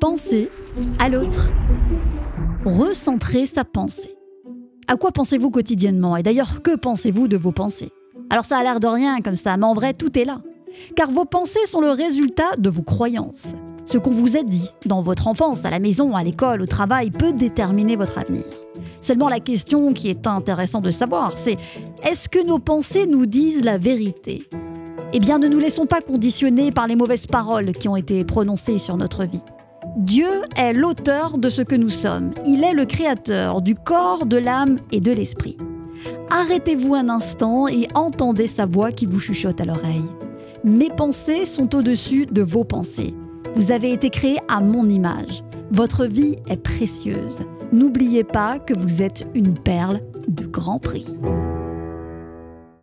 penser à l'autre. Recentrer sa pensée. À quoi pensez-vous quotidiennement? Et d'ailleurs, que pensez-vous de vos pensées? Alors ça a l'air de rien comme ça, mais en vrai, tout est là. Car vos pensées sont le résultat de vos croyances. Ce qu'on vous a dit dans votre enfance, à la maison, à l'école, au travail, peut déterminer votre avenir. Seulement la question qui est intéressante de savoir, c'est est-ce que nos pensées nous disent la vérité? Eh bien, ne nous laissons pas conditionner par les mauvaises paroles qui ont été prononcées sur notre vie. Dieu est l'auteur de ce que nous sommes. Il est le créateur du corps, de l'âme et de l'esprit. Arrêtez-vous un instant et entendez sa voix qui vous chuchote à l'oreille. Mes pensées sont au-dessus de vos pensées. Vous avez été créé à mon image. Votre vie est précieuse. N'oubliez pas que vous êtes une perle de grand prix.